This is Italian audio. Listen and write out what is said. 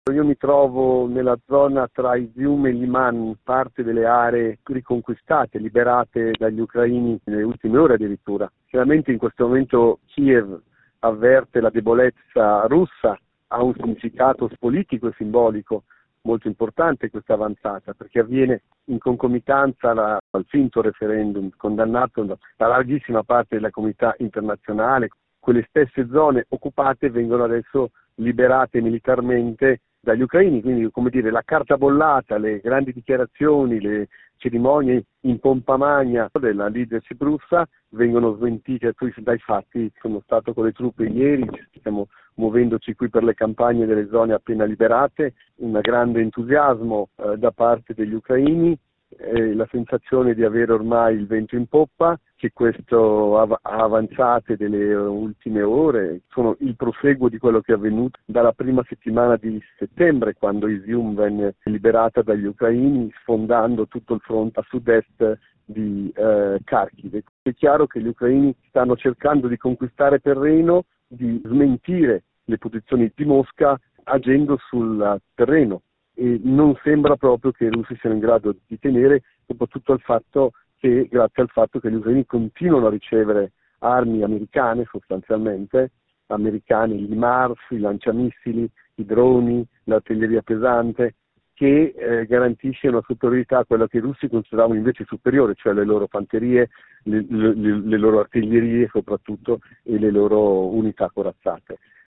Io mi trovo nella zona tra Izium e Liman, parte delle aree riconquistate, liberate dagli ucraini nelle ultime ore addirittura. Chiaramente in questo momento Kiev avverte la debolezza russa, ha un significato politico e simbolico molto importante questa avanzata, perché avviene in concomitanza al finto referendum condannato da larghissima parte della comunità internazionale. Quelle stesse zone occupate vengono adesso liberate militarmente dagli ucraini, quindi come dire la carta bollata, le grandi dichiarazioni, le cerimonie in pompa magna della leadership russa vengono smentite dai fatti. Sono stato con le truppe ieri, stiamo muovendoci qui per le campagne delle zone appena liberate, un grande entusiasmo da parte degli ucraini, la sensazione di avere ormai il vento in poppa, che questo avanzate delle ultime ore sono il proseguo di quello che è avvenuto dalla prima settimana di settembre, quando Izium venne liberata dagli ucraini, sfondando tutto il fronte a sud-est di Kharkiv. È chiaro che gli ucraini stanno cercando di conquistare terreno, di smentire le posizioni di Mosca agendo sul terreno, e non sembra proprio che i russi siano in grado di tenere, soprattutto grazie al fatto che gli ucraini continuano a ricevere armi americane, sostanzialmente americane, i HIMARS, i lanciamissili, i droni, l'artiglieria pesante, che garantisce una superiorità a quella che i russi consideravano invece superiore, cioè le loro fanterie, le loro artiglierie soprattutto, e le loro unità corazzate.